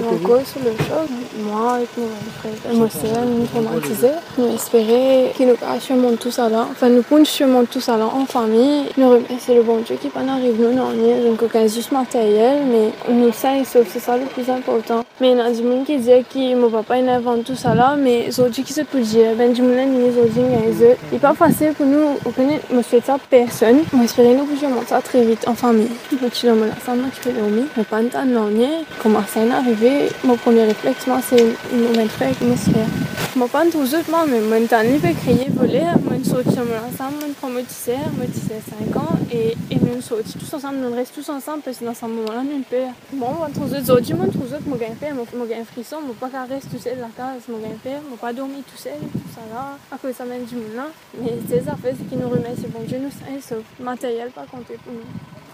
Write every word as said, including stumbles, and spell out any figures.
encore sur le choc. Moi, avec mon frère, moi aussi, nous traumatisés. Nous espérions qu'il nous achèvons tous à l'an. Enfin, nous punchons tous à l'an en famille. Nous remercions le bon Dieu qui pas n'arrive nous non rien. Donc, aucun juste matériel, mais nous sains et saufs, c'est ça le plus important. Mais il y a du monde qui disait que mon papa il invente tout ça là, mais aujourd'hui qui se peut dire, ben du monde il aujourd'hui il est pas facile pour nous. On connaît, moi je fais ça personne. On espérait nous bouger ça très vite en famille. Donc tu l'as mon ensemble qui fait dormir. Mais pas de temps dernier, comment ça est arrivé, mon premier réflexe moi c'est mon frère avec mes frères. Moi pas de tous autres moi, mais mon temps il fait crier voler, moi une sortie sur mon ensemble, moi prend mon tisser, mon tisser cinq ans et et nous sorti tous ensemble, nous reste tous ensemble parce que dans ce moment-là nous peur. Bon, moi tous autres aujourd'hui, moi tous autres mon gain peur, mon gain frisson, mon pas qu'à rester tout seul la case, mon gain peur, mon pas dormir tout seul, tout ça là, à cause ça même du monde là. Mais c'est ça fait ce qui nous remet, c'est bon Dieu nous saint, sauf matériel pas compter pour nous.